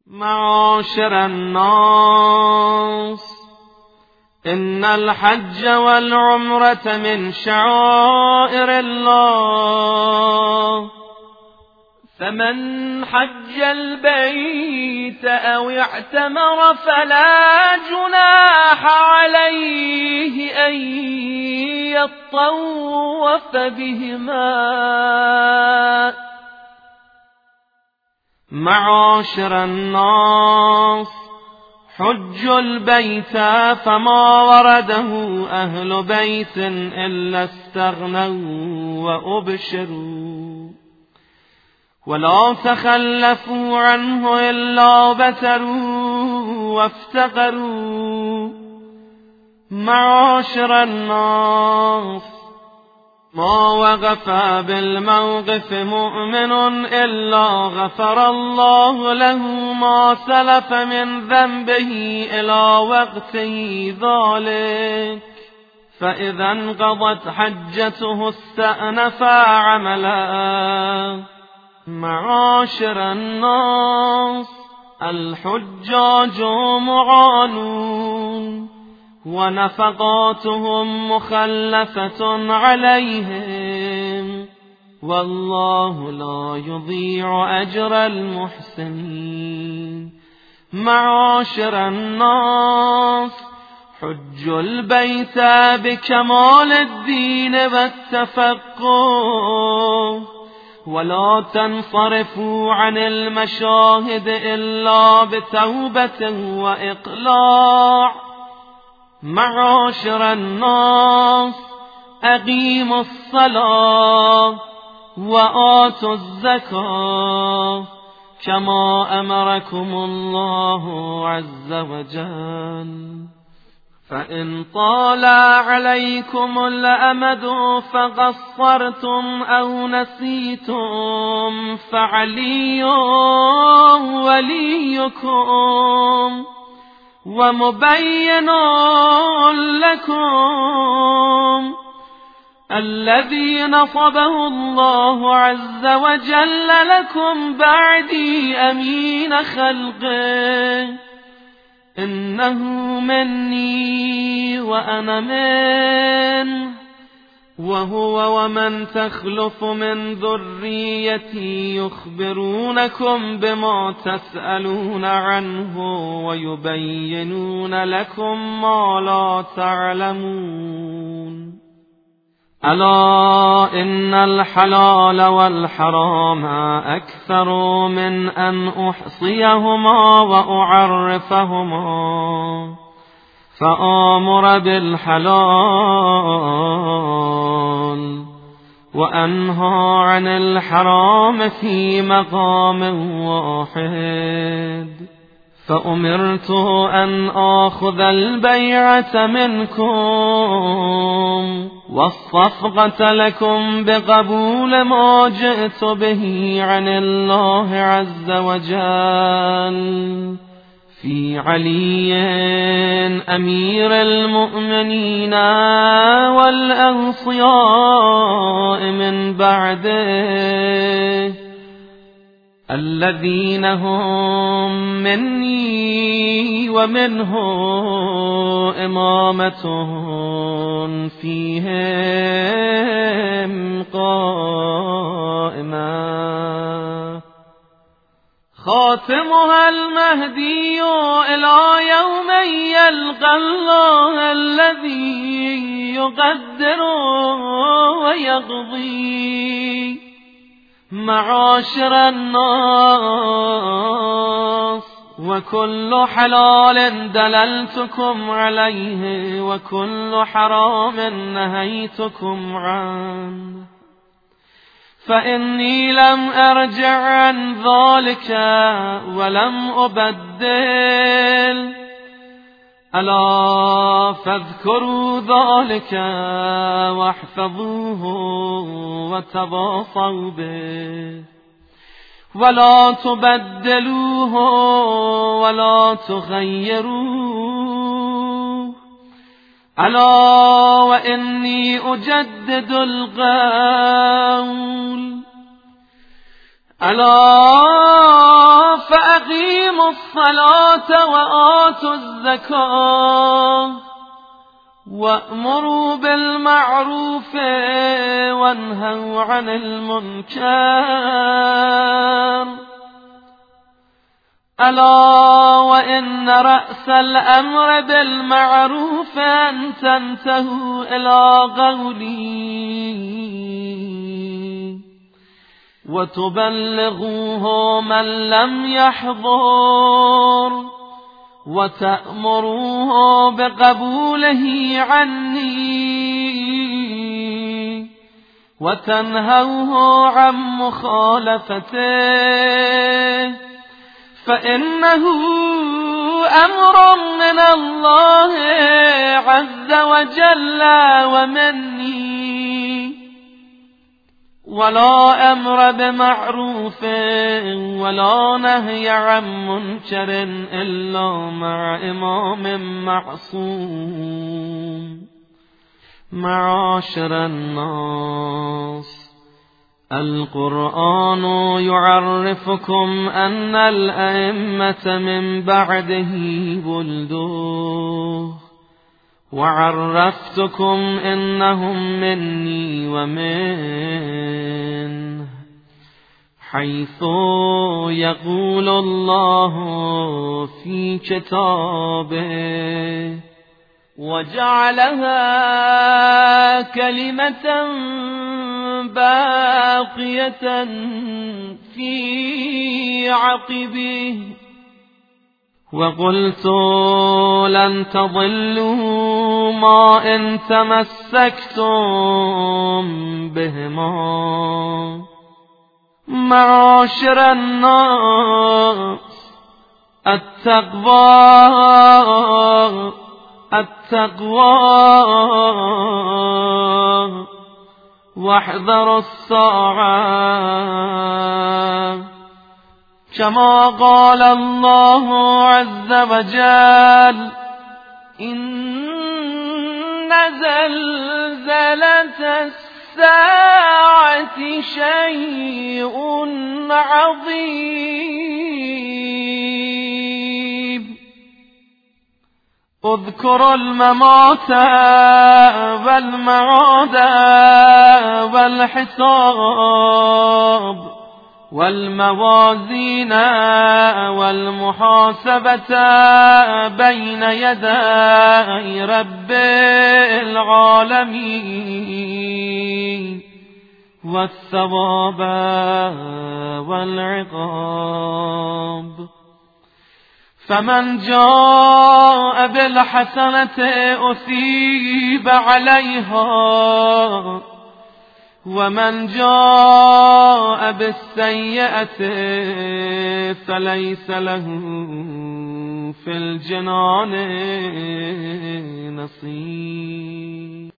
معاشر الناس، إن الحج والعمرة من شعائر الله، فمن حج البيت أو اعتمر فلا جناح عليه أن يطوف بهما. معاشر الناس، حجوا البيت فما ورده أهل بيت إلا استغنوا وأبشروا، ولا تخلفوا عنه إلا بتروا وافتقروا. معاشر الناس، ما وقف بالموقف مؤمن إلا غفر الله له ما سلف من ذنبه إلى وقته ذلك، فإذا انقضت حجته استأنف عملا. معاشر الناس، الحجاج معانون ونفقاتهم مخلفة عليهم، والله لا يضيع أجر المحسنين. معاشر الناس، حجوا البيت بكمال الدين والتفقه، ولا تنصرفوا عن المشاهد إلا بتوبة وإقلاع. معاشر الناس، أقيموا الصلاة وآتوا الزكاة كما أمركم الله عز وجل. فإن طال عليكم الأمد فقصرتم أو نسيتم فعلي وليكم ومبين لكم الذي نصبه الله عز وجل لكم بعدي أمين خلقه، إنه مني وأنا منه، وهو ومن تخلف من ذريتي يخبرونكم بما تسألون عنه ويبينون لكم ما لا تعلمون. ألا إن الحلال والحرام أكثر من أن أحصيهما وأعرفهما، فآمر بالحلال وأنهى عن الحرام في مقام واحد. فأمرت أن آخذ البيعة منكم والصفقة لكم بقبول ما جئت به عن الله عز وجل في علي أمير المؤمنين والأنصياء من بعده، الذين هم مني ومنه إمامتهم فيهم قائمة. خاتمها المهدي إلى يوم يلقى الله الذي يقدر ويقضي. معاشر الناس، وكل حلال دللتكم عليه وكل حرام نهيتكم عنه، فإني لم أرجع عن ذلك ولم أبدل. ألا فاذكروا ذلك واحفظوه وتواصوا به، ولا تبدلوه ولا تغيروه. ألا وإني أجدد القول، ألا فأقيموا الصلاة وآتوا الزكاة وأمروا بالمعروف وانهوا عن المنكر ألا وإن رأس الأمر بالمعروف أن تنتهوا إلى قولي وتبلغوه من لم يحضر وتأمروه بقبوله عني وتنهوه عن مخالفته فإنه أمر من الله عز وجل ومني ولا أمر بمعروف ولا نهي عن منكر إلا مع إمام معصوم. معاشر الناس، القرآن يعرفكم أن الأئمة من بعده بلدوه وعرفتكم إنهم مني ومنه حيث يقول الله في كتابه وجعلها كلمة باقية في عقبه وقلت لن تضلوا ما إن تمسكتم بهما. معاشر الناس، التقوى واحذروا الساعة كما قال الله عز وجل إن زلزلة الساعة شيء عظيم. اذكروا الممات والمعاد والحساب والموازين والمحاسبة بين يدي رب العالمين والثواب والعقاب. فمن جاء بالحسنة أثيب عليها ومن جاء بالسيئة فليس له في الجنان نصيب.